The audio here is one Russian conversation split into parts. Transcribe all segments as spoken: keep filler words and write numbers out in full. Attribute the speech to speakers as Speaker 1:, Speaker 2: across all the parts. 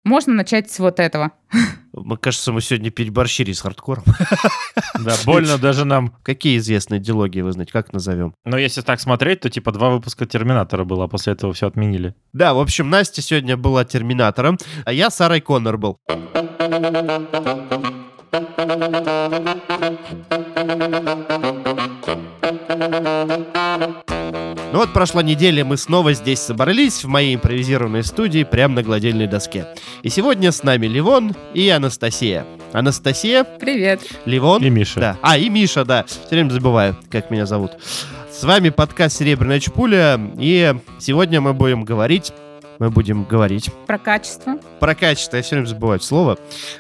Speaker 1: можно начать с вот этого.
Speaker 2: Мне кажется, мы сегодня переборщили с хардкором.
Speaker 3: Да, больно даже нам.
Speaker 2: Какие известные дилогии вы знаете, как назовем?
Speaker 3: Но если так смотреть, то типа два выпуска Терминатора было, а после этого все отменили.
Speaker 2: Да, в общем, Настя сегодня была Терминатором, а я Сарой Коннор был. Ну вот прошла неделя, мы снова здесь собрались в моей импровизированной студии прямо на гладильной доске. И сегодня с нами Левон и Анастасия. Анастасия.
Speaker 1: Привет.
Speaker 2: Левон.
Speaker 3: И Миша.
Speaker 2: Да. А, и Миша, да. Все время забываю, как меня зовут. С вами подкаст «Серебряная чпуля», и сегодня мы будем говорить... Мы будем говорить...
Speaker 1: Про качество.
Speaker 2: Про качество, я все время забываю слово.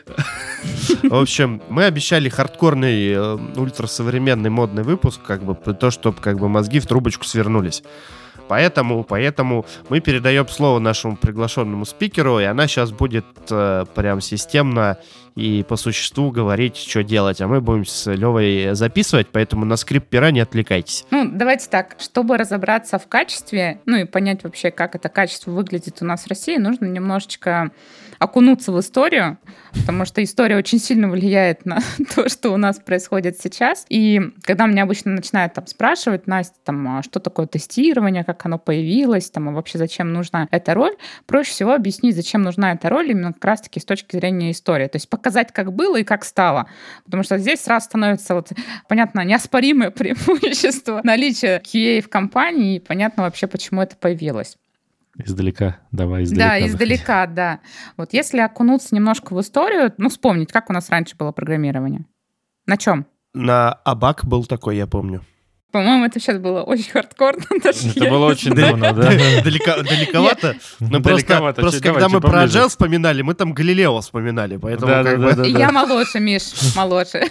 Speaker 2: В общем, мы обещали хардкорный, ультрасовременный модный выпуск, как бы, то, чтобы как бы мозги в трубочку свернулись. Поэтому, поэтому мы передаем слово нашему приглашенному спикеру, и она сейчас будет э, прям системно и по существу говорить, что делать. А мы будем с Левой записывать, поэтому на скрип пера не отвлекайтесь.
Speaker 1: Ну, давайте так, чтобы разобраться в качестве, ну и понять вообще, как это качество выглядит у нас в России, нужно немножечко окунуться в историю, потому что история очень сильно влияет на то, что у нас происходит сейчас. И когда меня обычно начинают там спрашивать: Настя, там, а что такое тестирование, как оно появилось, там, а вообще зачем нужна эта роль, проще всего объяснить, зачем нужна эта роль именно как раз-таки с точки зрения истории. То есть показать, как было и как стало. Потому что здесь сразу становится, вот, понятно, неоспоримое преимущество наличия кью эй в компании, и понятно вообще, почему это появилось.
Speaker 3: Издалека, давай издалека.
Speaker 1: Да, издалека, заходи. Да. Вот если окунуться немножко в историю, ну, вспомнить, как у нас раньше было программирование. На чем?
Speaker 2: На Абак был такой, я помню.
Speaker 1: По-моему, это сейчас было очень хардкорно.
Speaker 3: Это было очень давно, да?
Speaker 2: Далековато. Ну, просто когда мы про Agile вспоминали, мы там Галилео вспоминали, поэтому как бы...
Speaker 1: Я моложе, Миш, моложе.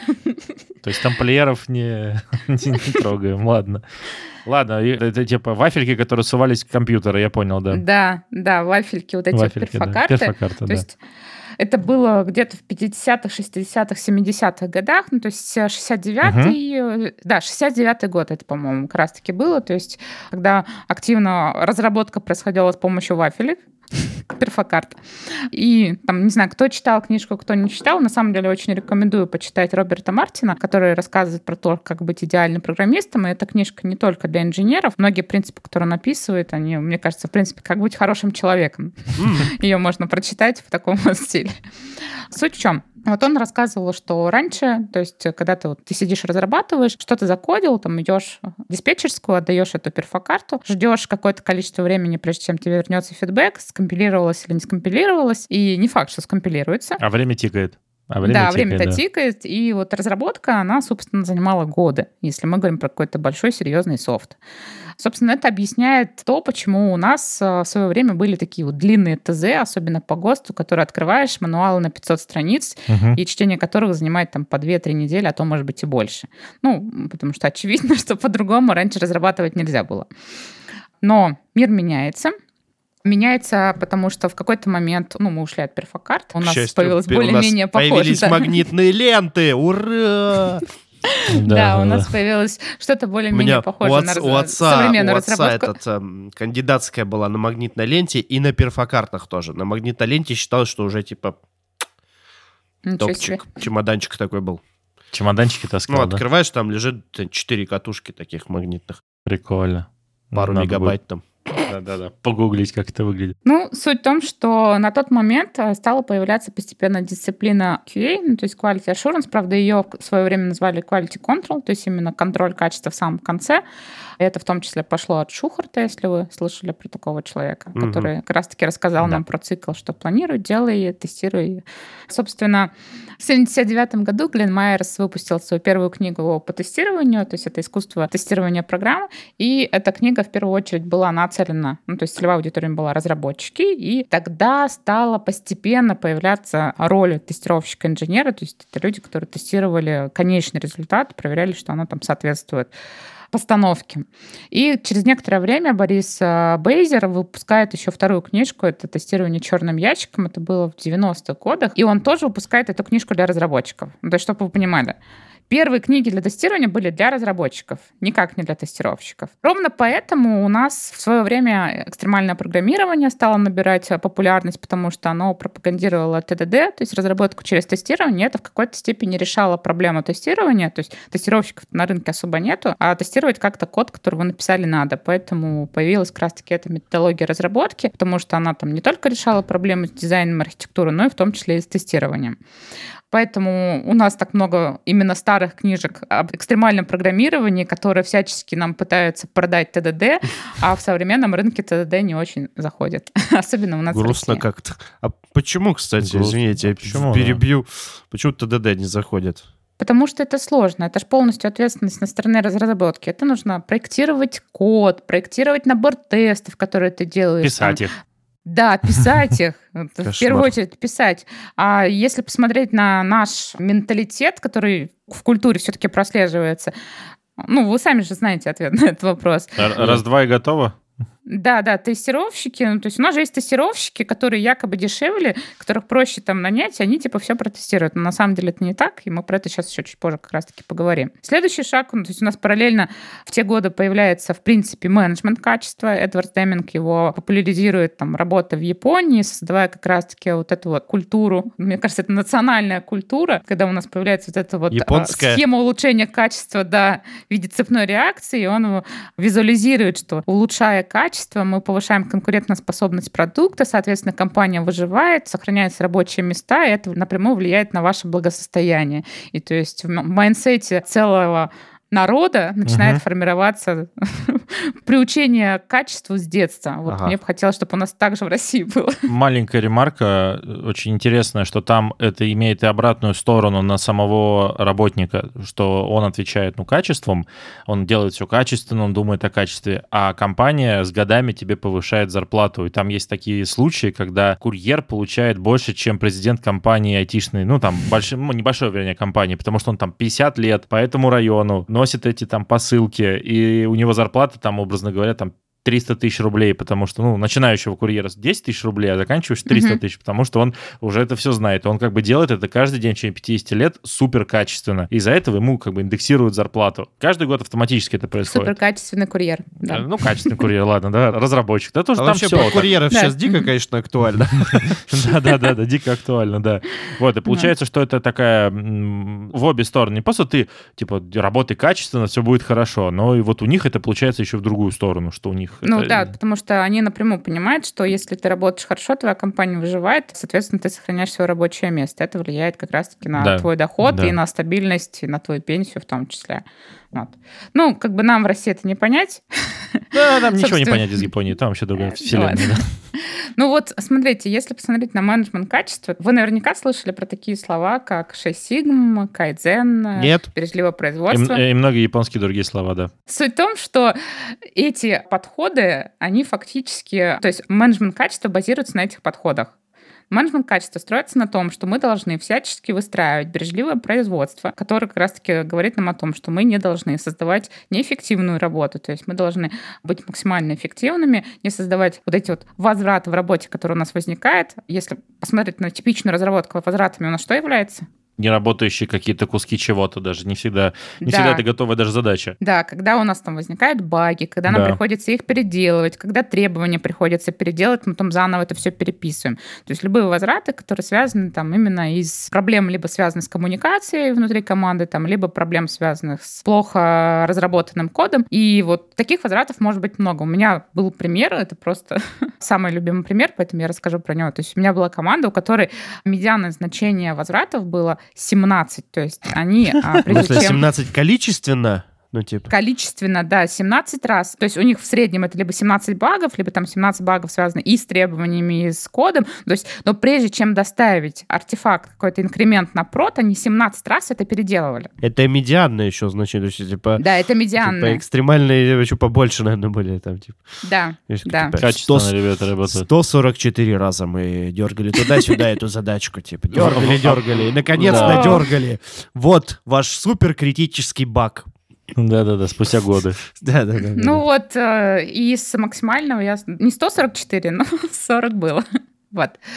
Speaker 3: То есть тамплиеров не трогаем, ладно. Ладно, это типа вафельки, которые сувались в компьютеры, я понял, да.
Speaker 1: Да, да, вафельки, вот эти
Speaker 3: вафельки,
Speaker 1: перфокарты.
Speaker 3: Да. Перфокарты,
Speaker 1: то
Speaker 3: да.
Speaker 1: есть это было где-то в пятидесятых, шестидесятых, семидесятых годах, ну, то есть шестьдесят девятый, угу. да, шестьдесят девятый год это, по-моему, как раз-таки было, то есть когда активно разработка происходила с помощью вафелек, перфокарт. И там, не знаю, кто читал книжку, кто не читал, на самом деле очень рекомендую почитать Роберта Мартина, который рассказывает про то, как быть идеальным программистом. И эта книжка не только для инженеров. Многие принципы, которые он описывает, они, мне кажется, в принципе, как быть хорошим человеком. Ее можно прочитать в таком стиле. Суть в чем? Вот он рассказывал, что раньше, то есть когда ты, вот, ты сидишь, разрабатываешь, что-то закодил, там идешь в диспетчерскую, отдаешь эту перфокарту, ждешь какое-то количество времени, прежде чем тебе вернется фидбэк, скомпилировалось или не скомпилировалось, и не факт, что скомпилируется.
Speaker 3: А время тикает. А время
Speaker 1: да,
Speaker 3: тикает,
Speaker 1: время-то
Speaker 3: да.
Speaker 1: тикает, и вот разработка, она, собственно, занимала годы, если мы говорим про какой-то большой серьезный софт. Собственно, это объясняет то, почему у нас в свое время были такие вот длинные ТЗ, особенно по ГОСТу, которые открываешь, мануалы на пятьсот страниц, угу. и чтение которых занимает там по две-три недели, а то, может быть, и больше. Ну, потому что очевидно, что по-другому раньше разрабатывать нельзя было. Но мир меняется. Меняется, потому что в какой-то момент, ну, мы ушли от перфокарт, у нас счастью, появилось более-менее похоже.
Speaker 2: Появились
Speaker 1: да.
Speaker 2: магнитные ленты, ура!
Speaker 1: Да, да, у нас да. появилось что-то более-менее похожее на
Speaker 2: у отца,
Speaker 1: современную
Speaker 2: у отца
Speaker 1: разработку.
Speaker 2: Этот, э, кандидатская была на магнитной ленте и на перфокартах тоже. На магнитной ленте считалось, что уже типа
Speaker 1: Ничего
Speaker 2: топчик,
Speaker 1: себе.
Speaker 2: Чемоданчик такой был.
Speaker 3: Чемоданчики таскал,
Speaker 2: Ну,
Speaker 3: да?
Speaker 2: открываешь, там лежит четыре катушки таких магнитных.
Speaker 3: Прикольно.
Speaker 2: Пару
Speaker 3: Надо
Speaker 2: мегабайт
Speaker 3: будет.
Speaker 2: там.
Speaker 3: Да-да-да, погуглить, как это выглядит.
Speaker 1: Ну, суть в том, что на тот момент стала появляться постепенно дисциплина кью эй, ну, то есть Quality Assurance, правда, ее в свое время назвали Quality Control, то есть именно контроль качества в самом конце. Это в том числе пошло от Шухарта, если вы слышали про такого человека, угу. который как раз-таки рассказал да. нам про цикл, что планируй, делай, тестируй. Собственно, в семьдесят девятом году Глен Майерс выпустил свою первую книгу по тестированию, то есть это искусство тестирования программ, и эта книга в первую очередь была нацелена, ну, то есть целевая аудитория была разработчики, и тогда стала постепенно появляться роль тестировщика-инженера, то есть это люди, которые тестировали конечный результат, проверяли, что оно там соответствует постановки. И через некоторое время Борис Бейзер выпускает еще вторую книжку, это «Тестирование черным ящиком», это было в девяностых годах, и он тоже выпускает эту книжку для разработчиков. То есть, чтобы вы понимали, Первые книги для тестирования были для разработчиков, никак не для тестировщиков. Ровно поэтому у нас в свое время экстремальное программирование стало набирать популярность, потому что оно пропагандировало тэ дэ дэ, то есть разработку через тестирование. Это в какой-то степени решало проблему тестирования, то есть тестировщиков на рынке особо нету, а тестировать как-то код, который вы написали, надо. Поэтому появилась как раз-таки эта методология разработки, потому что она там не только решала проблемы с дизайном архитектуры, но и в том числе и с тестированием. Поэтому у нас так много именно старых книжек об экстремальном программировании, которые всячески нам пытаются продать тэ дэ дэ, а в современном рынке тэ дэ дэ не очень заходит. Особенно у нас
Speaker 2: Грустно
Speaker 1: в России.
Speaker 2: как-то. А почему, кстати,
Speaker 3: Грустно.
Speaker 2: извините, я
Speaker 3: Почему,
Speaker 2: перебью. Почему тэ дэ дэ не заходит?
Speaker 1: Потому что это сложно. Это же полностью ответственность на стороне разработки. Это нужно проектировать код, проектировать набор тестов, которые ты делаешь.
Speaker 3: Писать
Speaker 1: там.
Speaker 3: их.
Speaker 1: Да, писать их. В
Speaker 2: Кошмар.
Speaker 1: первую очередь писать. А если посмотреть на наш менталитет, который в культуре все-таки прослеживается, ну, вы сами же знаете ответ на этот вопрос.
Speaker 3: Раз-два и готово?
Speaker 1: Да, да, тестировщики. Ну, то есть у нас же есть тестировщики, которые якобы дешевле, которых проще там нанять, и они типа все протестируют. Но на самом деле это не так, и мы про это сейчас еще чуть позже как раз-таки поговорим. Следующий шаг, ну, то есть у нас параллельно в те годы появляется, в принципе, менеджмент качества. Эдвард Деминг его популяризирует, там, работа в Японии, создавая как раз-таки вот эту вот культуру. Мне кажется, это национальная культура, когда у нас появляется вот эта вот
Speaker 2: Японская.
Speaker 1: схема улучшения качества, да, в виде цепной реакции, и он визуализирует, что улучшая качество, мы повышаем конкурентоспособность продукта, соответственно, компания выживает, сохраняются рабочие места, и это напрямую влияет на ваше благосостояние. И то есть в майндсете целого народа начинает
Speaker 3: Мгм.
Speaker 1: формироваться приучение к качеству с детства. Вот
Speaker 2: Ага.
Speaker 1: мне бы хотелось, чтобы у нас так же в России было.
Speaker 3: Маленькая ремарка, очень интересная, что там это имеет и обратную сторону на самого работника, что он отвечает, ну, качеством, он делает все качественно, он думает о качестве, а компания с годами тебе повышает зарплату. И там есть такие случаи, когда курьер получает больше, чем президент компании айтишной, ну, там, большой, ну, небольшой, вернее, компании, потому что он там пятьдесят лет по этому району носит эти там посылки, и у него зарплата там, образно говоря, там триста тысяч рублей, потому что, ну, начинающего курьера десять тысяч рублей, а заканчиваешь триста
Speaker 1: Мгм.
Speaker 3: тысяч, потому что он уже это все знает. Он как бы делает это каждый день в течение пятидесяти лет супер качественно. Из-за этого ему как бы индексируют зарплату. Каждый год автоматически это происходит.
Speaker 1: Суперкачественный курьер.
Speaker 3: Э,
Speaker 1: Да.
Speaker 3: Ну, качественный курьер, ладно, да, разработчик. Да тоже
Speaker 2: А
Speaker 3: там
Speaker 2: вообще
Speaker 3: все.
Speaker 2: про курьеров
Speaker 1: Да.
Speaker 2: сейчас дико, конечно, актуально.
Speaker 3: Да-да-да, дико актуально, да. Вот, и получается, что это такая м, в обе стороны. Не просто ты, типа, работай качественно, все будет хорошо, но и вот у них это получается еще в другую сторону, что у них...
Speaker 1: Ну
Speaker 3: это-
Speaker 1: да, потому что они напрямую понимают, что если ты работаешь хорошо, твоя компания выживает, соответственно, ты сохраняешь свое рабочее место. Это влияет как раз-таки на
Speaker 3: Да,
Speaker 1: твой доход
Speaker 3: да.
Speaker 1: и на стабильность, и на твою пенсию в том числе. Вот. Ну, как бы нам в России это не понять.
Speaker 3: Да, там ничего не
Speaker 1: Собственно.
Speaker 3: понять из Японии, там вообще другая
Speaker 1: Э,
Speaker 3: вселенная.
Speaker 1: ладно.
Speaker 3: да.
Speaker 1: Ну вот, смотрите, если посмотреть на менеджмент качества, вы наверняка слышали про такие слова, как шесть сигма, кайдзен,
Speaker 2: Нет.
Speaker 1: бережливое
Speaker 3: И,
Speaker 1: производство.
Speaker 3: м- и многие японские другие слова, да.
Speaker 1: Суть в том, что эти подходы, они фактически... То есть менеджмент качества базируется на этих подходах. Менеджмент качества строится на том, что мы должны всячески выстраивать бережливое производство, которое как раз-таки говорит нам о том, что мы не должны создавать неэффективную работу, то есть мы должны быть максимально эффективными, не создавать вот эти вот возвраты в работе, которые у нас возникают. Если посмотреть на типичную разработку, возвратами у нас что является?
Speaker 3: Неработающие какие-то куски чего-то даже. Не всегда, не
Speaker 1: Да.
Speaker 3: всегда это готовая даже задача.
Speaker 1: Да, когда у нас там возникают баги, когда нам
Speaker 3: Да.
Speaker 1: приходится их переделывать, когда требования приходится переделать, мы потом заново это все переписываем. То есть любые возвраты, которые связаны там именно из проблем, либо связаны с коммуникацией внутри команды, там, либо проблем, связанных с плохо разработанным кодом. И вот таких возвратов может быть много. У меня был пример, это просто самый любимый пример, поэтому я расскажу про него. То есть у меня была команда, у которой медианное значение возвратов было семнадцать. То есть они, а,
Speaker 2: В
Speaker 1: прежде
Speaker 2: смысле,
Speaker 1: чем...
Speaker 2: семнадцать количественно? Ну, типа...
Speaker 1: Количественно, да, семнадцать раз. То есть у них в среднем это либо семнадцать багов, либо там семнадцать багов связаны и с требованиями, и с кодом. То есть, но прежде чем доставить артефакт, какой-то инкремент на прод, они семнадцать раз это переделывали.
Speaker 2: Это медианное еще, значит, то есть, типа...
Speaker 1: Да, это
Speaker 2: Типа
Speaker 1: медианное.
Speaker 2: экстремальные еще побольше, наверное, были там, типа.
Speaker 1: Да,
Speaker 2: Есть
Speaker 1: да.
Speaker 2: типа
Speaker 3: Качественно,
Speaker 2: сто
Speaker 3: ребята, работают.
Speaker 2: сто сорок четыре раза мы дергали туда-сюда эту задачку, типа, дергали, дергали, и, наконец,
Speaker 1: Да.
Speaker 2: надергали. Вот ваш суперкритический баг.
Speaker 3: Да-да-да, спустя годы.
Speaker 2: Да-да-да.
Speaker 1: Ну вот, э, из максимального я... Не сто сорок четыре, но сорок было. Вот.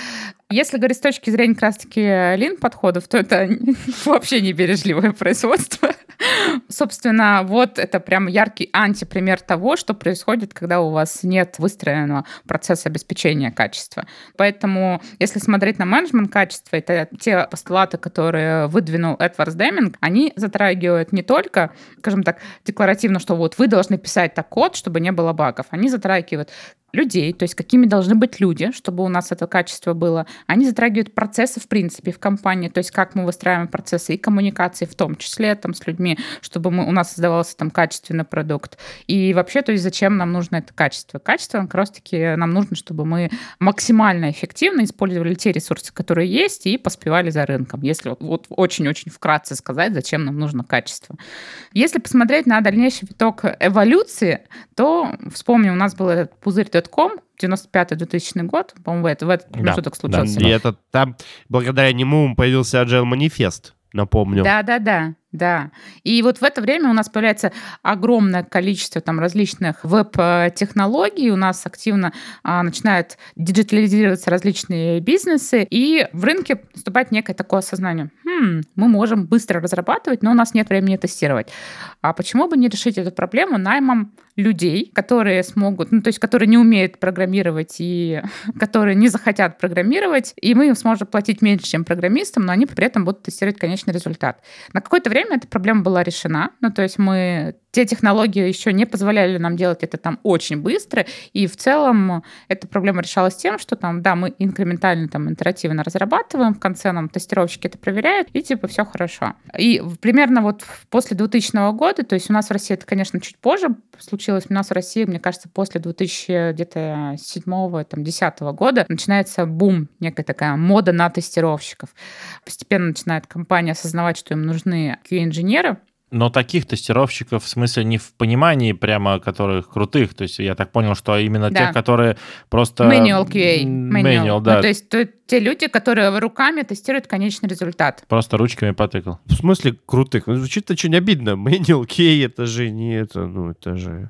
Speaker 1: Если говорить с точки зрения как раз-таки лин-подходов, то это вообще не бережливое производство. Собственно, вот это прям яркий антипример того, что происходит, когда у вас нет выстроенного процесса обеспечения качества. Поэтому, если смотреть на менеджмент качества, это те постулаты, которые выдвинул Эдвард Деминг, они затрагивают не только, скажем так, декларативно, что вот вы должны писать так код, чтобы не было багов. Они затрагивают людей, то есть какими должны быть люди, чтобы у нас это качество было. Они затрагивают процессы, в принципе, в компании, то есть как мы выстраиваем процессы и коммуникации, в том числе там, с людьми, чтобы мы, у нас создавался там качественный продукт. И вообще, то есть зачем нам нужно это качество? Качество как раз-таки нам нужно, чтобы мы максимально эффективно использовали те ресурсы, которые есть, и поспевали за рынком. Если вот, вот очень-очень вкратце сказать, зачем нам нужно качество. Если посмотреть на дальнейший виток эволюции, то, вспомним, у нас был этот пузырь .com, девяносто пятый - двухтысячный год, по-моему, в этот, в этот
Speaker 3: Да,
Speaker 1: промежуток случился.
Speaker 2: И это там, благодаря нему появился Agile Manifest, напомню.
Speaker 1: Да-да-да. Да. И вот в это время у нас появляется огромное количество там различных веб-технологий, у нас активно а, начинают диджитализироваться различные бизнесы, и в рынке наступает некое такое осознание. Хм, мы можем быстро разрабатывать, но у нас нет времени тестировать. А почему бы не решить эту проблему наймом людей, которые смогут, ну, то есть которые не умеют программировать и которые не захотят программировать, и мы им сможем платить меньше, чем программистам, но они при этом будут тестировать конечный результат. На какое-то время эта проблема была решена. Ну, то есть мы... Те технологии еще не позволяли нам делать это там очень быстро, и в целом эта проблема решалась тем, что там, да, мы инкрементально, там, итеративно разрабатываем, в конце нам тестировщики это проверяют, и типа все хорошо. И примерно вот после двухтысячного года, то есть у нас в России это, конечно, чуть позже случилось, у нас в России, мне кажется, после две тысячи седьмого - десятого года начинается бум, некая такая мода на тестировщиков. Постепенно начинает компания осознавать, что им нужны кью эй-инженеры.
Speaker 3: Но таких тестировщиков, в смысле, не в понимании прямо, которых крутых. То есть я так понял, что именно
Speaker 1: Да.
Speaker 3: тех, которые просто...
Speaker 1: Manual кью эй.
Speaker 3: Manual,
Speaker 1: Manual.
Speaker 3: да.
Speaker 1: Ну, то есть то, те люди, которые руками тестируют конечный результат.
Speaker 3: Просто ручками потыкал.
Speaker 2: В смысле крутых? Ну, звучит очень обидно. Manual Key, это же не это, ну это же...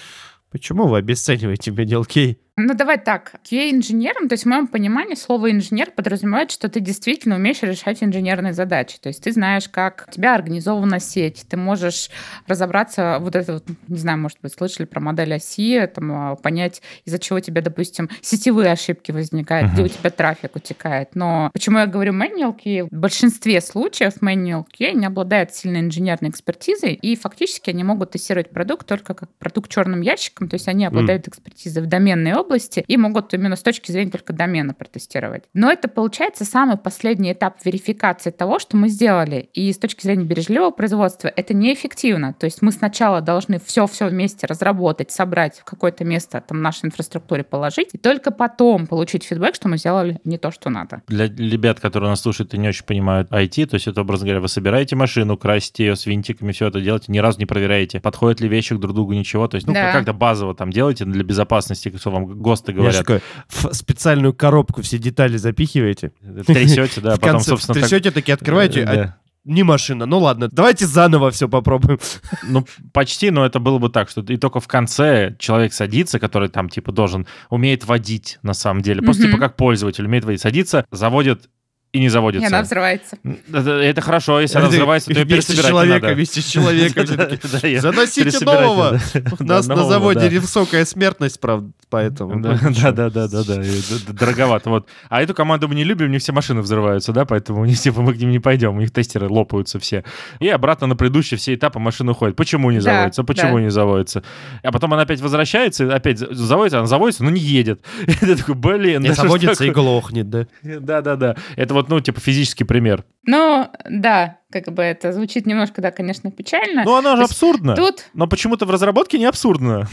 Speaker 2: Почему вы обесцениваете Manual Key?
Speaker 1: Ну, давай так. кью эй-инженером, то есть в моем понимании слово «инженер» подразумевает, что ты действительно умеешь решать инженерные задачи. То есть ты знаешь, как у тебя организована сеть, ты можешь разобраться, вот это, вот, не знаю, может быть, слышали про модель оси, там, понять, из-за чего у тебя, допустим, сетевые ошибки возникают, uh-huh. где у тебя трафик утекает. Но почему я говорю manual кью эй? В большинстве случаев manual кью эй не обладает сильной инженерной экспертизой, и фактически они могут тестировать продукт только как продукт черным ящиком, то есть они обладают mm. экспертизой в доменной области, области и могут именно с точки зрения только домена протестировать. Но это получается самый последний этап верификации того, что мы сделали. И с точки зрения бережливого производства это неэффективно. То есть мы сначала должны все-все вместе разработать, собрать в какое-то место там, нашей инфраструктуре положить, и только потом получить фидбэк, что мы сделали не то, что надо.
Speaker 3: Для ребят, которые нас слушают и не очень понимают ай ти, то есть это, образно говоря, вы собираете машину, красите ее с винтиками, все это делаете, ни разу не проверяете, подходят ли вещи друг к другу, ничего. То есть, ну, да. как-то базово там делаете для безопасности, что вам ГОСТы говорят.
Speaker 2: Такой, в специальную коробку все детали запихиваете.
Speaker 3: Трясете, да, потом, собственно...
Speaker 2: Трясете, таки открываете, не машина. Ну ладно, давайте заново все попробуем.
Speaker 3: Ну, почти, но это было бы так, что и только в конце человек садится, который там, типа, должен, умеет водить, на самом деле. Просто, mm-hmm. типа, как пользователь умеет водить. Садится, заводит и не заводится.
Speaker 1: И она взрывается.
Speaker 3: Это, это хорошо, если она взрывается, то ее пересобирать не надо.
Speaker 2: Вместе с человеком. Заносите нового. У нас на заводе высокая смертность, правда, поэтому.
Speaker 3: Да-да-да-да-да. Дороговато. Вот. А эту команду мы не любим, у них все машины взрываются, да, поэтому типа, мы к ним не пойдем, у них тестеры лопаются все. И обратно на предыдущие все этапы машины уходят. Почему не заводится? Почему не заводится? А потом она опять возвращается, опять заводится, она заводится, но не едет. Это такой, блин.
Speaker 2: Не заводится и глохнет, да?
Speaker 3: Да-да-да. Это вот, ну, типа физический пример.
Speaker 1: Ну, да, как бы это звучит немножко, да, конечно, печально.
Speaker 3: Ну, оно же абсурдно.
Speaker 1: Тут...
Speaker 3: Но почему-то в разработке не абсурдно.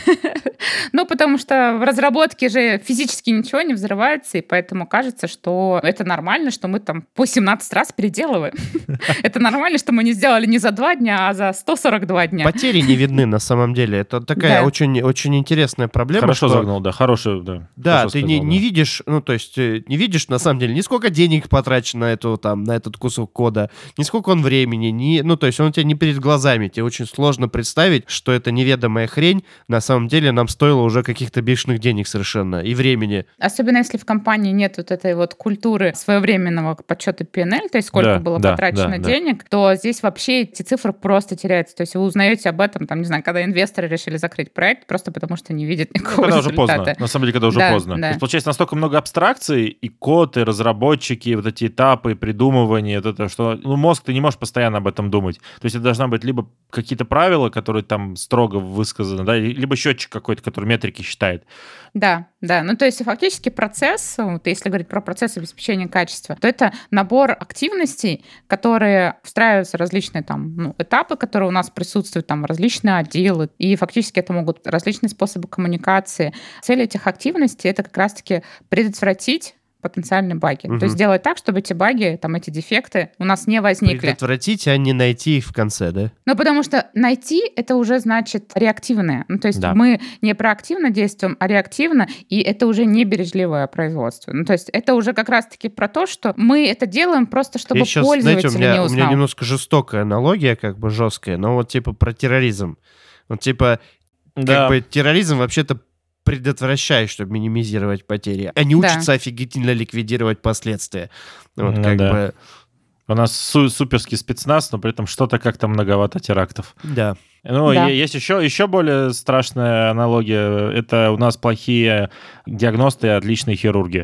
Speaker 1: Ну, потому что в разработке же физически ничего не взрывается, и поэтому кажется, что это нормально, что мы там по семнадцать раз переделываем. Это нормально, что мы не сделали не за два дня, а за сто сорок два дня.
Speaker 2: Потери не видны на самом деле. Это такая очень, очень интересная проблема.
Speaker 3: Хорошо загнул, да, хороший, да.
Speaker 2: Да, ты не видишь, ну, то есть не видишь на самом деле ни сколько денег потрачено на эту, там, на этот кусок кода, ни сколько он времени, ни, ну, то есть он у тебя не перед глазами, тебе очень сложно представить, что эта неведомая хрень на самом деле нам стоила уже каких-то бешеных денег совершенно и времени.
Speaker 1: Особенно если в компании нет вот этой вот культуры своевременного подсчета пи эн эл, то есть сколько
Speaker 3: Да,
Speaker 1: было
Speaker 3: да,
Speaker 1: потрачено
Speaker 3: да, да.
Speaker 1: денег, то здесь вообще эти цифры просто теряются. То есть вы узнаете об этом, там, не знаю, когда инвесторы решили закрыть проект, просто потому что не видят
Speaker 3: Ну,
Speaker 1: никакого
Speaker 3: когда уже
Speaker 1: результата.
Speaker 3: поздно. На самом деле, когда уже
Speaker 1: Да,
Speaker 3: поздно.
Speaker 1: да.
Speaker 3: То есть, получается, настолько много абстракций, и код, и разработчики, вот эти этапы, придумывания, вот это, что ну, мозг, ты не можешь постоянно об этом думать. То есть это должна быть либо какие-то правила, которые там строго высказаны, да, либо счетчик какой-то, который метрики считает.
Speaker 1: Да, да. Ну, то есть фактически процесс, вот если говорить про процесс обеспечения качества, то это набор активностей, которые встраиваются в различные там ну, этапы, которые у нас присутствуют, там различные отделы, и фактически это могут различные способы коммуникации. Цель этих активностей — это как раз-таки предотвратить потенциальные баги.
Speaker 2: Мгм.
Speaker 1: То есть сделать так, чтобы эти баги, там эти дефекты у нас не возникли.
Speaker 2: Предотвратить, а не найти их в конце, да?
Speaker 1: Ну, потому что найти — это уже значит реактивное. Ну, то есть
Speaker 3: Да.
Speaker 1: мы не проактивно действуем, а реактивно, и это уже не бережливое производство. Ну, то есть это уже как раз-таки про то, что мы это делаем просто, чтобы
Speaker 2: Я сейчас,
Speaker 1: пользователь
Speaker 2: знаете, у меня,
Speaker 1: не
Speaker 2: у
Speaker 1: узнал.
Speaker 2: меня немножко жестокая аналогия, как бы жесткая, но вот типа про терроризм. Вот типа,
Speaker 3: Да.
Speaker 2: как бы терроризм вообще-то предотвращает, чтобы минимизировать потери. Они
Speaker 1: Да.
Speaker 2: учатся офигительно ликвидировать последствия. Вот
Speaker 3: Ну
Speaker 2: как
Speaker 3: да.
Speaker 2: бы,
Speaker 3: У нас су- суперский спецназ, но при этом что-то как-то многовато терактов.
Speaker 2: да.
Speaker 3: Ну,
Speaker 1: Да.
Speaker 3: е- есть еще, еще более страшная аналогия. Это у нас плохие диагносты и отличные хирурги.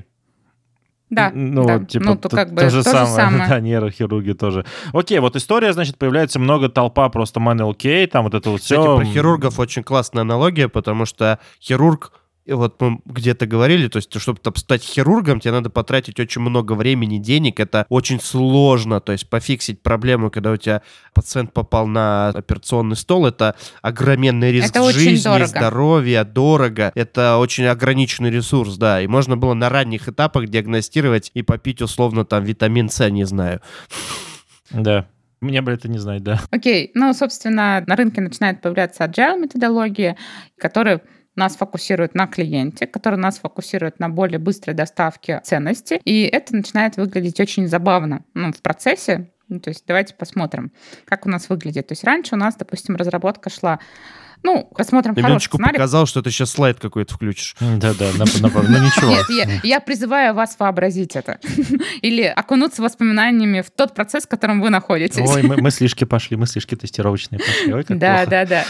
Speaker 1: Да,
Speaker 3: Ну,
Speaker 1: да.
Speaker 3: вот, типа,
Speaker 1: Ну, то
Speaker 3: то,
Speaker 1: как бы
Speaker 3: то же
Speaker 1: то же
Speaker 3: самое.
Speaker 1: самое.
Speaker 3: Да, нейрохирурги тоже. Окей, вот история, значит, появляется много толпа просто эм эн эл кей, там вот это вот
Speaker 2: Кстати,
Speaker 3: все.
Speaker 2: про хирургов очень классная аналогия, потому что хирург, и вот мы где-то говорили, то есть, чтобы там стать хирургом, тебе надо потратить очень много времени, денег, это очень сложно, то есть пофиксить проблему, когда у тебя пациент попал на операционный стол, это огроменный риск
Speaker 1: Это очень
Speaker 2: жизни,
Speaker 1: дорого.
Speaker 2: здоровья, дорого, это очень ограниченный ресурс, да, и можно было на ранних этапах диагностировать и попить условно там витамин С, не знаю.
Speaker 3: Да. Мне бы это не знать, да.
Speaker 1: Окей, ну, собственно, на рынке начинает появляться agile методологии, которые нас фокусируют на клиенте, которые нас фокусируют на более быстрой доставке ценности, и это начинает выглядеть очень забавно ну, в процессе. Ну, то есть давайте посмотрим, как у нас выглядит. То есть раньше у нас, допустим, разработка шла, ну, рассмотрим
Speaker 2: Ты
Speaker 1: хороший
Speaker 2: минуточку
Speaker 1: сценарий.
Speaker 2: показал, что ты сейчас слайд какой-то включишь.
Speaker 3: Да-да, нап- нап- ну ничего.
Speaker 1: Нет, я, я призываю вас вообразить это. Или окунуться воспоминаниями в тот процесс, в котором вы находитесь.
Speaker 3: Ой, мы, мыслишки пошли, мыслишки тестировочные пошли. Ой, как
Speaker 1: Да,
Speaker 3: плохо.
Speaker 1: да, да.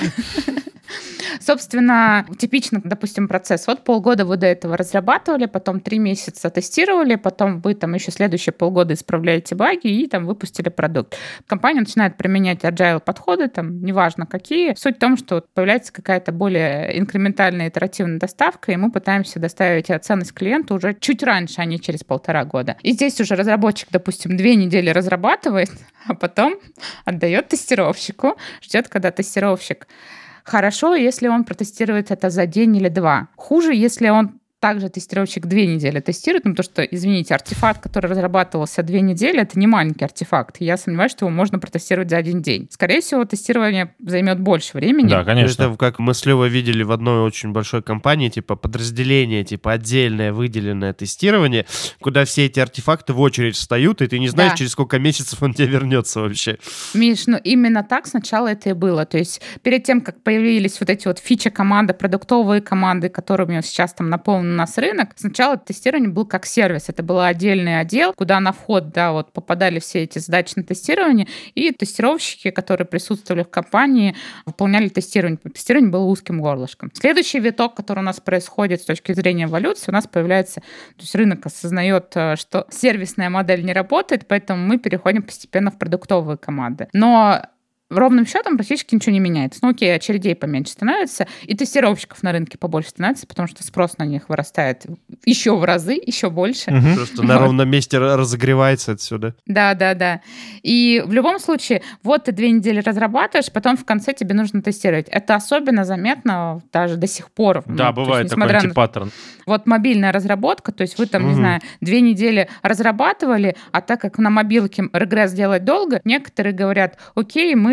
Speaker 1: Собственно, типично, допустим, процесс. Вот полгода вы до этого разрабатывали, потом три месяца тестировали, потом вы там еще следующие полгода исправляете баги и там выпустили продукт. Компания начинает применять agile подходы, там, неважно какие. Суть в том, что вот появляется какая-то более инкрементальная итеративная доставка, и мы пытаемся доставить ценность клиенту уже чуть раньше, а не через полтора года. И здесь уже разработчик, допустим, две недели разрабатывает, а потом отдает тестировщику, ждет, когда тестировщик. Хорошо, если он протестирует это за день или два. Хуже, если он также тестировщик две недели тестирует, ну, потому что, извините, артефакт, который разрабатывался две недели, это не маленький артефакт. Я сомневаюсь, что его можно протестировать за один день. Скорее всего, тестирование займет больше времени.
Speaker 3: Да, конечно.
Speaker 2: Это как мы с Левой видели в одной очень большой компании, типа подразделение, типа отдельное выделенное тестирование, куда все эти артефакты в очередь встают, и ты не знаешь,
Speaker 1: Да.
Speaker 2: через сколько месяцев он тебе вернется вообще.
Speaker 1: Миш, ну именно так сначала это и было. То есть перед тем, как появились вот эти вот фича-команды, продуктовые команды, которыми сейчас там наполнен у нас рынок, сначала тестирование был как сервис. Это был отдельный отдел, куда на вход, да, вот попадали все эти задачи на тестирование, и тестировщики, которые присутствовали в компании, выполняли тестирование. Тестирование было узким горлышком. Следующий виток, который у нас происходит с точки зрения эволюции, у нас появляется, то есть рынок осознает, что сервисная модель не работает, поэтому мы переходим постепенно в продуктовые команды. Но ровным счетом практически ничего не меняется. Ну окей, очередей поменьше становится, и тестировщиков на рынке побольше становится, потому что спрос на них вырастает еще в разы, еще больше.
Speaker 3: Мгм.
Speaker 2: Просто на ровном месте разогревается отсюда.
Speaker 1: Да, да, да. И в любом случае, вот ты две недели разрабатываешь, потом в конце тебе нужно тестировать. Это особенно заметно даже до сих пор.
Speaker 3: Да,
Speaker 1: Ну, то
Speaker 3: бывает
Speaker 1: есть,
Speaker 3: такой
Speaker 1: несмотря на-
Speaker 3: антипаттерн.
Speaker 1: Вот мобильная разработка, то есть вы там, не
Speaker 2: Мгм.
Speaker 1: знаю, две недели разрабатывали, а так как на мобилке регресс делать долго, некоторые говорят, окей, мы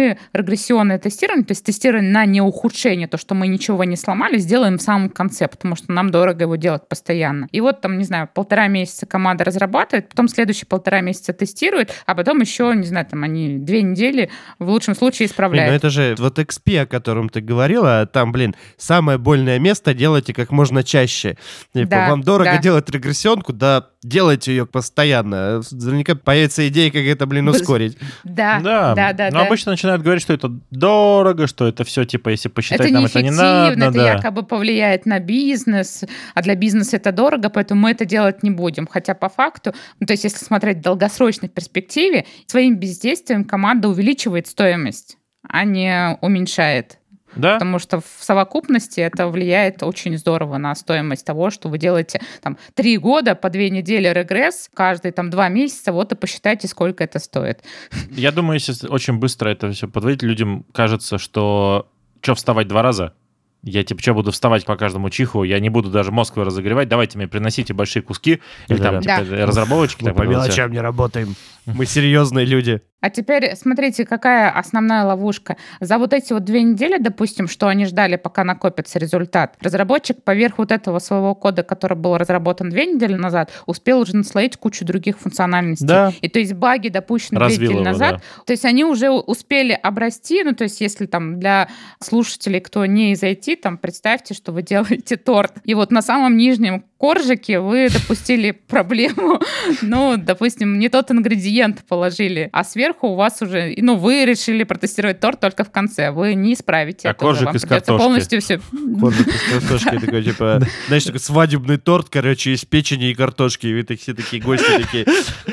Speaker 1: мы регрессионное тестирование, то есть тестирование на неухудшение, то, что мы ничего не сломали, сделаем в самом конце, потому что нам дорого его делать постоянно. И вот там, не знаю, полтора месяца команда разрабатывает, потом следующие полтора месяца тестирует, а потом еще, не знаю, там они две недели в лучшем случае исправляют.
Speaker 2: Блин, ну это же вот икс пи, о котором ты говорила, там, блин, самое больное место делайте как можно чаще. Типа,
Speaker 1: Да,
Speaker 2: вам дорого
Speaker 1: да.
Speaker 2: делать регрессионку, да делайте ее постоянно. Наверняка появится идея, как это, блин,
Speaker 1: Без-
Speaker 2: ускорить.
Speaker 1: Да,
Speaker 3: Да,
Speaker 1: да, да.
Speaker 3: но
Speaker 1: да.
Speaker 3: обычно начинают говорить, что это дорого, что это все, типа, если посчитать,
Speaker 1: Это
Speaker 3: нам это не
Speaker 1: неэффективно,
Speaker 3: надо.
Speaker 1: это
Speaker 3: Да.
Speaker 1: якобы повлияет на бизнес, а для бизнеса это дорого, поэтому мы это делать не будем. Хотя по факту, ну, то есть если смотреть в долгосрочной перспективе, своим бездействием команда увеличивает стоимость, а не уменьшает.
Speaker 3: Да?
Speaker 1: Потому что в совокупности это влияет очень здорово на стоимость того, что вы делаете там три года по две недели регресс, каждые там два месяца, вот и посчитайте, сколько это стоит.
Speaker 3: Я думаю, если очень быстро это все подводить, людям кажется, что что вставать два раза? Я типа, что буду вставать по каждому чиху, я не буду даже мозг свой разогревать, давайте мне приносите большие куски, или там
Speaker 2: Да-да-да.
Speaker 3: типа, разработчики.
Speaker 2: Мы
Speaker 3: так
Speaker 2: по
Speaker 3: вот это всё.
Speaker 2: мелочам не работаем. Мы серьезные люди.
Speaker 1: А теперь смотрите, какая основная ловушка. За вот эти вот две недели, допустим, что они ждали, пока накопится результат, разработчик поверх вот этого своего кода, который был разработан две недели назад, успел уже наслоить кучу других функциональностей.
Speaker 3: Да.
Speaker 1: И то есть баги, допущенные две
Speaker 3: Развил
Speaker 1: недели
Speaker 3: его,
Speaker 1: назад, то есть они уже успели обрасти, ну то есть если там для слушателей, кто не из ай ти, там представьте, что вы делаете торт, и вот на самом нижнем коржике вы допустили проблему, ну, допустим, не тот ингредиент положили, а сверху у вас уже, ну, вы решили протестировать торт только в конце, вы не исправите
Speaker 3: А
Speaker 1: это.
Speaker 3: коржик
Speaker 1: вам
Speaker 3: из
Speaker 1: придется
Speaker 3: картошки.
Speaker 1: полностью все...
Speaker 2: Коржик из картошки такой, типа, знаешь, такой свадебный торт, короче, из печени и картошки. И вы так- все такие гости такие.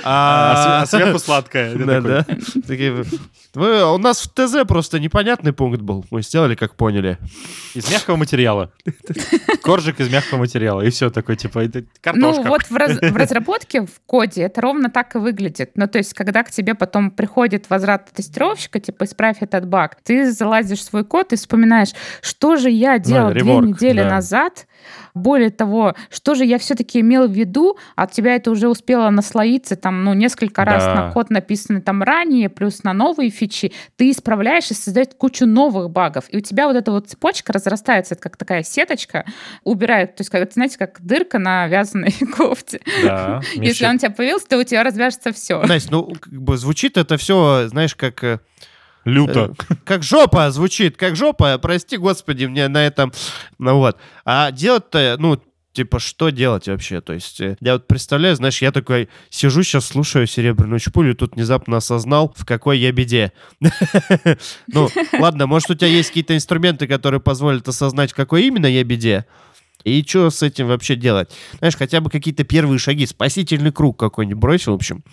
Speaker 3: А
Speaker 2: А
Speaker 3: св- а сверху сладкое. Ты
Speaker 2: Да,
Speaker 3: такой,
Speaker 2: да. Такие, «Вы- у нас в ТЗ просто непонятный пункт был. Мы сделали, как поняли.
Speaker 3: Из мягкого материала. Коржик из мягкого материала. И все такое, типа, это картошка.
Speaker 1: Ну, вот в, раз- в разработке, в коде это ровно так и выглядит. Ну, то есть, когда к тебе потом приходит возврат тестировщика, типа, исправь этот баг, ты залазишь в свой код и вспоминаешь, что же я делал две
Speaker 3: реворк,
Speaker 1: недели
Speaker 3: да.
Speaker 1: назад. Более того, что же я все-таки имел в виду, от тебя это уже успело наслоиться там, ну, несколько раз
Speaker 3: Да.
Speaker 1: на код, написанный там ранее, плюс на новые фичи, ты исправляешь и создаешь кучу новых багов. И у тебя вот эта вот цепочка разрастается, это как такая сеточка, убирает, то есть, как, знаете, как дырка на вязаной кофте.
Speaker 3: Да,
Speaker 1: Если
Speaker 3: Миша.
Speaker 1: он у тебя появился, то у тебя развяжется все.
Speaker 2: Настя, ну, как бы звучит это все, знаешь, как... э,
Speaker 3: Люто.
Speaker 2: э, Как жопа звучит, как жопа, прости господи, мне на этом... Ну вот. А делать-то, ну, типа, что делать вообще? То есть, э, я вот представляю, знаешь, я такой сижу сейчас, слушаю «Серебряную шпулю», тут внезапно осознал, в какой я беде. Ну, ладно, может, у тебя есть какие-то инструменты, которые позволят осознать, в какой именно я беде, и что с этим вообще делать? Знаешь, хотя бы какие-то первые шаги, спасительный круг какой-нибудь бросил, в общем.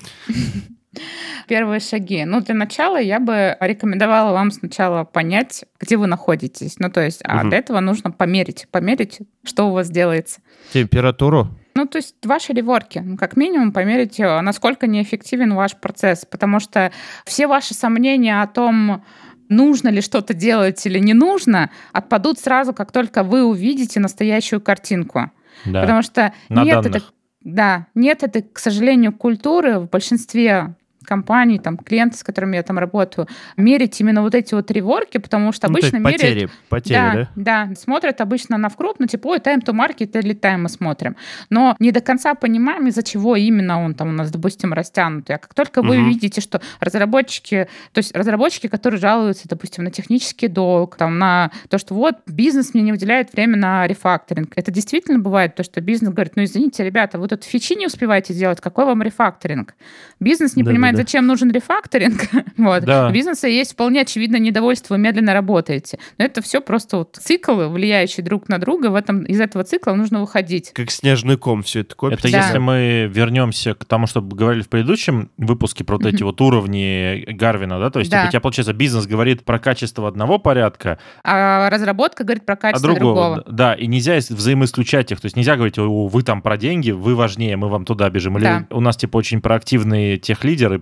Speaker 1: Первые шаги. Ну, для начала я бы рекомендовала вам сначала понять, где вы находитесь. Ну, то есть, а
Speaker 2: Мгм.
Speaker 1: для этого нужно померить. Померить, что у вас делается.
Speaker 2: Температуру.
Speaker 1: Ну, то есть ваши реворки, ну, как минимум померить, э, насколько неэффективен ваш процесс, потому что все ваши сомнения о том, нужно ли что-то делать или не нужно, отпадут сразу, как только вы увидите настоящую картинку.
Speaker 3: Да.
Speaker 1: Потому что
Speaker 3: На
Speaker 1: нет
Speaker 3: данных.
Speaker 1: этой, да, нет этой, к сожалению, культуры в большинстве компаний, там, клиенты, с которыми я там работаю, мерить именно вот эти вот реворки, потому что
Speaker 2: Ну, то есть
Speaker 1: обычно меряют...
Speaker 2: потери, потери, да?
Speaker 1: Да, смотрят обычно на вкруг, ну, типа, ой, time to market или time мы смотрим. Но не до конца понимаем, из-за чего именно он там у нас, допустим, растянутый. А как только вы
Speaker 2: Мгм.
Speaker 1: видите, что разработчики, то есть разработчики, которые жалуются, допустим, на технический долг, там, на то, что вот бизнес мне не выделяет время на рефакторинг. Это действительно бывает, то, что бизнес говорит, ну, извините, ребята, вы тут фичи не успеваете делать, какой вам рефакторинг? Бизнес не
Speaker 2: Да,
Speaker 1: понимает,
Speaker 2: да, да.
Speaker 1: зачем нужен рефакторинг. Вот.
Speaker 3: Да.
Speaker 1: У бизнеса есть вполне очевидное недовольство, вы медленно работаете. Но это все просто вот циклы, влияющие друг на друга. В этом, из этого цикла нужно выходить.
Speaker 2: Как снежный ком все это копится.
Speaker 3: Это
Speaker 1: Да.
Speaker 3: если мы вернемся к тому, что говорили в предыдущем выпуске про вот эти вот уровни Гарвина, да, то есть
Speaker 1: Да.
Speaker 3: типа, у тебя, получается, бизнес говорит про качество одного порядка,
Speaker 1: А разработка говорит про
Speaker 3: а
Speaker 1: качество
Speaker 3: другого.
Speaker 1: другого.
Speaker 3: Да, и нельзя взаимоисключать их, то есть нельзя говорить, о, вы там про деньги, вы важнее, мы вам туда бежим. Или
Speaker 1: Да.
Speaker 3: у нас, типа, очень проактивные техлидеры,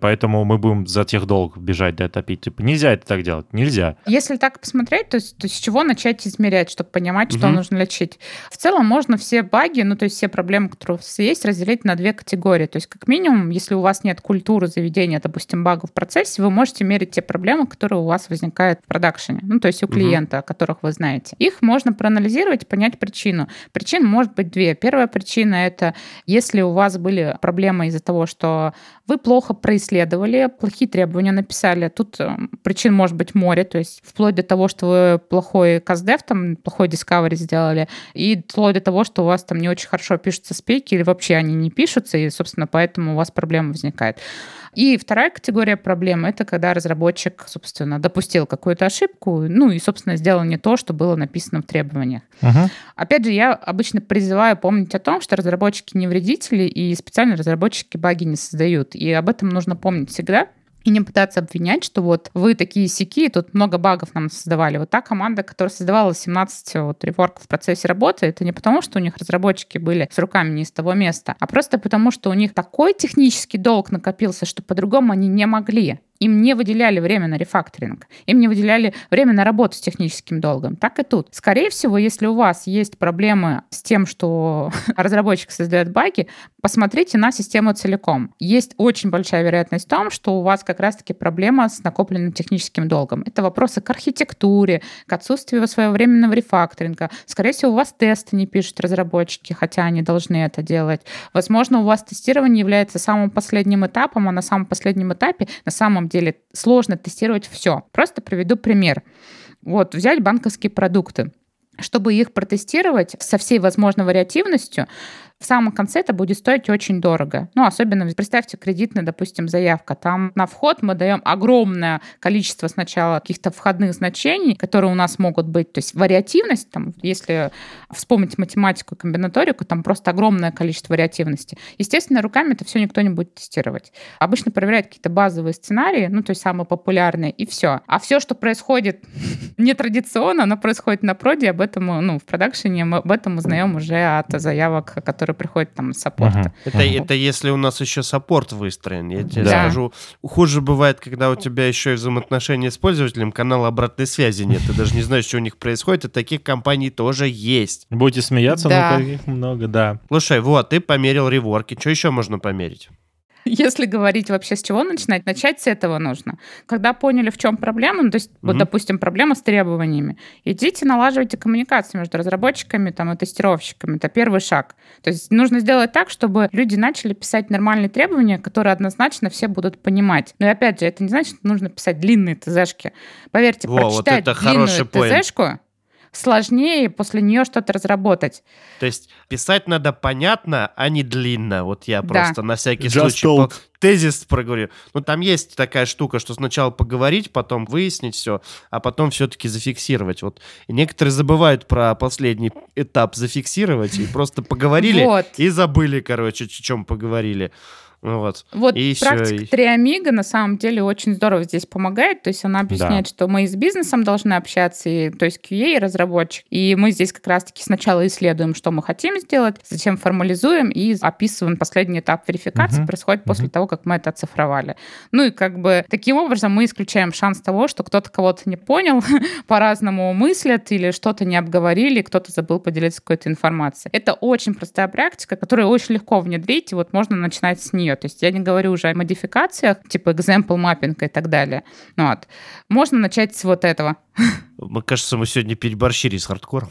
Speaker 3: поэтому мы будем за техдолг бежать, да, топить. Типа, нельзя это так делать, нельзя.
Speaker 1: Если так посмотреть, то, то с чего начать измерять, чтобы понимать, что
Speaker 2: Мгм.
Speaker 1: нужно лечить? В целом можно все баги, ну, то есть все проблемы, которые у вас есть, разделить на две категории. То есть как минимум, если у вас нет культуры заведения, допустим, багов в процессе, вы можете мерить те проблемы, которые у вас возникают в продакшене, ну, то есть у
Speaker 2: Мгм.
Speaker 1: клиента, о которых вы знаете. Их можно проанализировать, понять причину. Причин может быть две. Первая причина — это если у вас были проблемы из-за того, что вы плохо происследовали, плохие требования написали. Тут э, причин может быть море, то есть вплоть до того, что вы плохой каздев, там, плохой discovery сделали, и вплоть до того, что у вас там не очень хорошо пишутся спеки, или вообще они не пишутся, и, собственно, поэтому у вас проблема возникает. И вторая категория проблем — это когда разработчик, собственно, допустил какую-то ошибку, ну и, собственно, сделал не то, что было написано в требованиях.
Speaker 3: Мгм.
Speaker 1: Опять же, я обычно призываю помнить о том, что разработчики не вредители, и специально разработчики баги не создают. И об этом нужно помнить всегда. И не пытаться обвинять, что вот вы такие сяки, тут много багов нам создавали. Вот та команда, которая создавала семнадцать вот реворков в процессе работы, это не потому, что у них разработчики были с руками не из того места, а просто потому, что у них такой технический долг накопился, что по-другому они не могли. Им не выделяли время на рефакторинг, им не выделяли время на работу с техническим долгом. Так и тут. Скорее всего, если у вас есть проблемы с тем, что разработчик создает баги, посмотрите на систему целиком. Есть очень большая вероятность в том, что у вас как раз-таки проблема с накопленным техническим долгом. Это вопросы к архитектуре, к отсутствию своевременного рефакторинга. Скорее всего, у вас тесты не пишут разработчики, хотя они должны это делать. Возможно, у вас тестирование является самым последним этапом, а на самом последнем этапе на самом деле сложно тестировать все. Просто приведу пример. Вот взять банковские продукты. Чтобы их протестировать со всей возможной вариативностью, в самом конце это будет стоить очень дорого. Ну, особенно, представьте, кредитная, допустим, заявка. Там на вход мы даем огромное количество сначала каких-то входных значений, которые у нас могут быть. То есть вариативность, там, если вспомнить математику и комбинаторику, там просто огромное количество вариативности. Естественно, руками это все никто не будет тестировать. Обычно проверяют какие-то базовые сценарии, ну, то есть самые популярные, и все. А все, что происходит нетрадиционно, оно происходит на проде, об этом, ну, в продакшене мы об этом узнаем уже от заявок, которые приходят там с саппорта.
Speaker 3: Мгм.
Speaker 2: Это, это если у нас еще саппорт выстроен. Я тебе
Speaker 3: Да.
Speaker 2: скажу, хуже бывает, когда у тебя еще и взаимоотношения с пользователем, канала обратной связи нет. Ты даже не знаешь, что у них происходит, и таких компаний тоже есть.
Speaker 3: Будете смеяться,
Speaker 1: Да.
Speaker 3: но таких много, да.
Speaker 2: Слушай, вот, ты померил реворки. Что еще можно померить?
Speaker 1: Если говорить вообще с чего начинать, начать с этого нужно. Когда поняли, в чем проблема, ну, то есть, вот,
Speaker 2: Мгм.
Speaker 1: допустим, проблема с требованиями, идите налаживайте коммуникацию между разработчиками там, и тестировщиками. Это первый шаг. То есть нужно сделать так, чтобы люди начали писать нормальные требования, которые однозначно все будут понимать. Но и опять же, это не значит, что нужно писать длинные ТЗшки. Поверьте,
Speaker 2: Во, вот
Speaker 1: прочитать
Speaker 2: это хороший
Speaker 1: длинную
Speaker 2: поинт.
Speaker 1: ТЗшку сложнее после нее что-то разработать.
Speaker 2: То есть писать надо понятно, а не длинно. Вот я
Speaker 1: Да.
Speaker 2: просто на всякий
Speaker 3: Just
Speaker 2: случай
Speaker 3: talk.
Speaker 2: по- тезис проговорю. Ну, там есть такая штука, что сначала поговорить, потом выяснить все, а потом все-таки зафиксировать. Вот. И некоторые забывают про последний этап зафиксировать и просто поговорили
Speaker 1: Вот.
Speaker 2: и забыли, короче, о чем поговорили. Ну Вот.
Speaker 1: Вот
Speaker 2: И всё,
Speaker 1: практика
Speaker 2: и-
Speaker 1: Триамиго на самом деле очень здорово здесь помогает. То есть она объясняет,
Speaker 3: Да.
Speaker 1: что мы и с бизнесом должны общаться, и, то есть кью эй и разработчик. И мы здесь как раз-таки сначала исследуем, что мы хотим сделать, затем формализуем и описываем последний этап верификации,
Speaker 3: Мгм.
Speaker 1: происходит после
Speaker 3: Мгм.
Speaker 1: того, как мы это оцифровали. Ну и как бы таким образом мы исключаем шанс того, что кто-то кого-то не понял, по-разному мыслят или что-то не обговорили, кто-то забыл поделиться какой-то информацией. Это очень простая практика, которую очень легко внедрить, и вот можно начинать с нее. То есть я не говорю уже о модификациях, типа example mapping и так далее. Вот. Можно начать с вот этого.
Speaker 2: Мне кажется, мы сегодня переборщили с хардкором.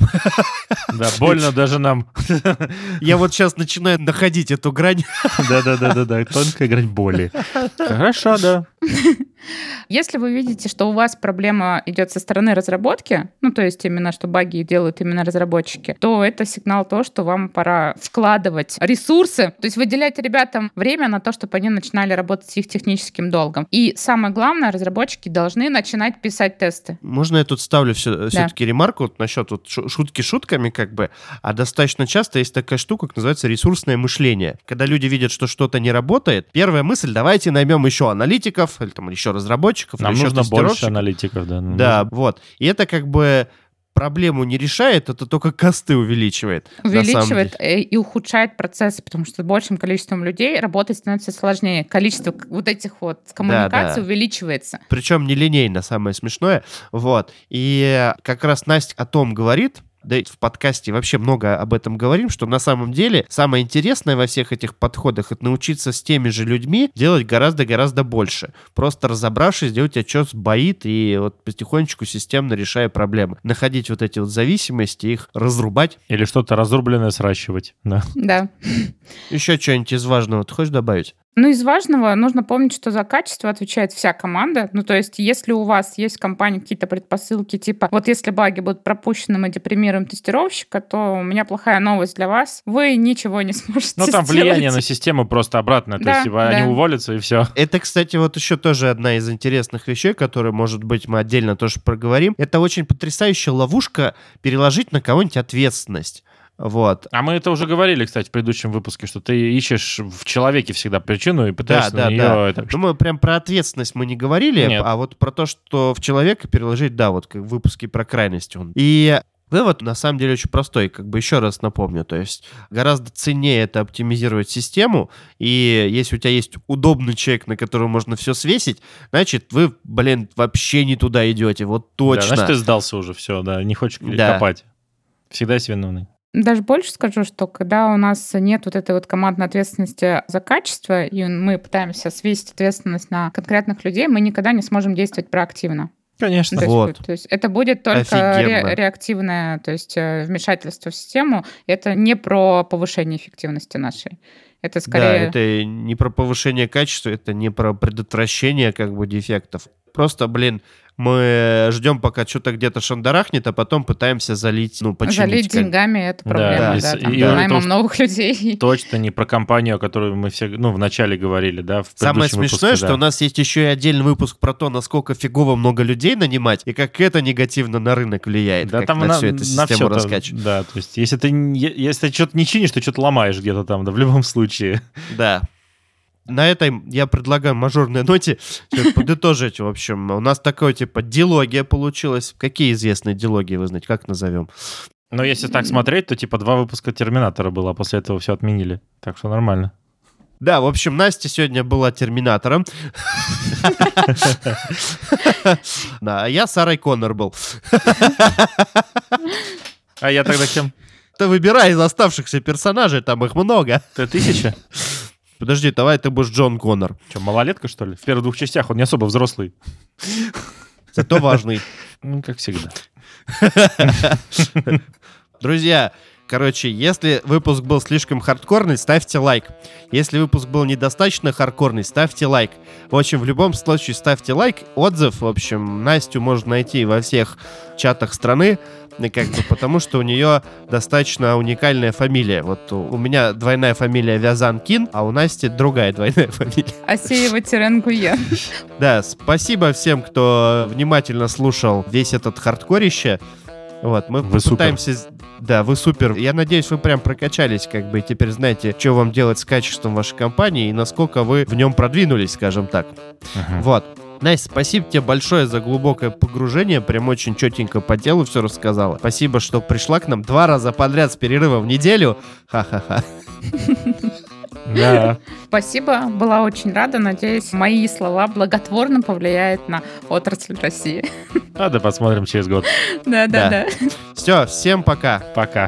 Speaker 3: Да, больно даже нам.
Speaker 2: Я вот сейчас начинаю находить эту грань.
Speaker 3: Да-да-да-да, тонкая грань боли. Хорошо, да.
Speaker 1: Если вы видите, что у вас проблема идет со стороны разработки, ну, то есть именно, что баги делают именно разработчики, то это сигнал то, что вам пора вкладывать ресурсы, то есть выделять ребятам время на то, чтобы они начинали работать с их техническим долгом. И самое главное, разработчики должны начинать писать тесты.
Speaker 2: Можно я тут ставлю все, все-таки ремарку вот насчет вот шу- шутки шутками, как бы, а достаточно часто есть такая штука, как называется ресурсное мышление. Когда люди видят, что что-то не работает, первая мысль: давайте наймем еще аналитиков, или там еще разработчиков,
Speaker 3: Нам
Speaker 2: или еще
Speaker 3: нужно больше
Speaker 2: тестировщиков.
Speaker 3: аналитиков, да. нам
Speaker 2: Да,
Speaker 3: нужно-
Speaker 2: вот. И это как бы проблему не решает, это только косты увеличивает.
Speaker 1: Увеличивает и ухудшает процессы, потому что с большим количеством людей работать становится сложнее. Количество вот этих вот коммуникаций да, да. увеличивается.
Speaker 2: Причем нелинейно, самое смешное. Вот. И как раз Настя о том говорит, да и в подкасте вообще много об этом говорим, что на самом деле самое интересное во всех этих подходах — это научиться с теми же людьми делать гораздо-гораздо больше. Просто разобравшись, делать отчет сбоит и вот потихонечку системно решая проблемы. Находить вот эти вот зависимости, их разрубать.
Speaker 3: Или что-то разрубленное сращивать. Да.
Speaker 1: Да.
Speaker 2: Еще что-нибудь из важного ты хочешь добавить?
Speaker 1: Ну, из важного нужно помнить, что за качество отвечает вся команда. Ну, то есть, если у вас есть в компании какие-то предпосылки, типа, вот если баги будут пропущены, мы депримируем тестировщика, то у меня плохая новость для вас. Вы ничего не сможете сделать.
Speaker 3: Ну, там влияние на систему просто обратное. То
Speaker 1: да,
Speaker 3: есть, типа,
Speaker 1: да.
Speaker 3: они уволятся, и все.
Speaker 2: Это, кстати, вот еще тоже одна из интересных вещей, которые, может быть, мы отдельно тоже проговорим. Это очень потрясающая ловушка переложить на кого-нибудь ответственность. Вот.
Speaker 3: А мы это уже говорили, кстати, в предыдущем выпуске, что ты ищешь в человеке всегда причину и пытаешься
Speaker 2: да,
Speaker 3: на
Speaker 2: да,
Speaker 3: нее...
Speaker 2: Да.
Speaker 3: Это...
Speaker 2: Ну, мы прям про ответственность мы не говорили,
Speaker 3: Нет.
Speaker 2: а вот про то, что в человека переложить, да, вот как в выпуске про крайность он. И вывод, на самом деле, очень простой, как бы еще раз напомню, то есть гораздо ценнее это оптимизировать систему, и если у тебя есть удобный человек, на которого можно все свесить, значит, вы, блин, вообще не туда идете, вот точно.
Speaker 3: Да, значит, ты сдался уже, все, да, не хочешь
Speaker 2: да.
Speaker 3: копать. Всегда есть виновный.
Speaker 1: Даже больше скажу, что когда у нас нет вот этой вот командной ответственности за качество, и мы пытаемся свесить ответственность на конкретных людей, мы никогда не сможем действовать проактивно.
Speaker 3: Конечно.
Speaker 1: То,
Speaker 2: вот.
Speaker 1: есть, то есть это будет только
Speaker 2: Офигенно.
Speaker 1: ре- реактивное, то есть вмешательство в систему. Это не про повышение эффективности нашей. Это скорее...
Speaker 2: Да, это не про повышение качества, это не про предотвращение как бы дефектов. Просто, блин, мы ждем, пока что-то где-то шандарахнет, а потом пытаемся залить, ну, починить.
Speaker 1: Залить
Speaker 2: как...
Speaker 1: деньгами — это проблема, да.
Speaker 3: да.
Speaker 1: да
Speaker 3: И,
Speaker 1: там,
Speaker 3: и,
Speaker 1: наймом
Speaker 3: и
Speaker 1: новых людей.
Speaker 3: Точно не про компанию, о которой мы все, ну, вначале говорили, да, в
Speaker 2: Самое
Speaker 3: предыдущем
Speaker 2: смешное,
Speaker 3: выпуске,
Speaker 2: что
Speaker 3: да.
Speaker 2: у нас есть еще и отдельный выпуск про то, насколько фигово много людей нанимать, и как это негативно на рынок влияет,
Speaker 3: Да,
Speaker 2: как
Speaker 3: там
Speaker 2: на,
Speaker 3: на
Speaker 2: всю эту
Speaker 3: на
Speaker 2: систему
Speaker 3: всё
Speaker 2: раскачивать.
Speaker 3: Да, то есть если ты, если ты что-то не чинишь, ты что-то ломаешь где-то там, да, в любом случае.
Speaker 2: Да. На этой я предлагаю мажорной ноте подытожить, в общем. У нас такое, типа, дилогия получилась. Какие известные дилогии вы знаете? Как назовем?
Speaker 3: Но если так смотреть, то типа два выпуска «Терминатора» было, а после этого все отменили. Так что нормально.
Speaker 2: Да, в общем, Настя сегодня была терминатором. Да, а я Сарой Коннор был.
Speaker 3: А я тогда кем?
Speaker 2: Ты выбирай из оставшихся персонажей, там их много.
Speaker 3: Ты тысяча?
Speaker 2: Подожди, давай ты будешь Джон Коннор.
Speaker 3: Что, малолетка, что ли? В первых двух частях он не особо взрослый.
Speaker 2: Зато важный.
Speaker 3: Ну, как всегда.
Speaker 2: Друзья, короче, если выпуск был слишком хардкорный, ставьте лайк. Если выпуск был недостаточно хардкорный, ставьте лайк. В общем, в любом случае ставьте лайк. Отзыв, в общем, Настю можно найти во всех чатах страны, как бы, потому что у нее достаточно уникальная фамилия. Вот у, у меня двойная фамилия Вязанкин, а у Насти другая двойная фамилия.
Speaker 1: Асеева-Гуен.
Speaker 2: Да, спасибо всем, кто внимательно слушал весь этот хардкорище. Вот, мы
Speaker 3: Вы
Speaker 2: пытаемся... Супер. Да, вы супер. Я надеюсь, вы прям прокачались, как бы, и теперь знаете, что вам делать с качеством вашей компании и насколько вы в нем продвинулись, скажем так.
Speaker 3: Uh-huh.
Speaker 2: Вот. Настя, спасибо тебе большое за глубокое погружение. Прям очень четенько по делу все рассказала. Спасибо, что пришла к нам два раза подряд с перерывом в неделю. Ха-ха-ха.
Speaker 3: Да.
Speaker 1: Спасибо, была очень рада. Надеюсь, мои слова благотворно повлияют на отрасль России.
Speaker 3: А да посмотрим через год.
Speaker 1: Да-да-да.
Speaker 2: Все, всем пока.
Speaker 3: Пока.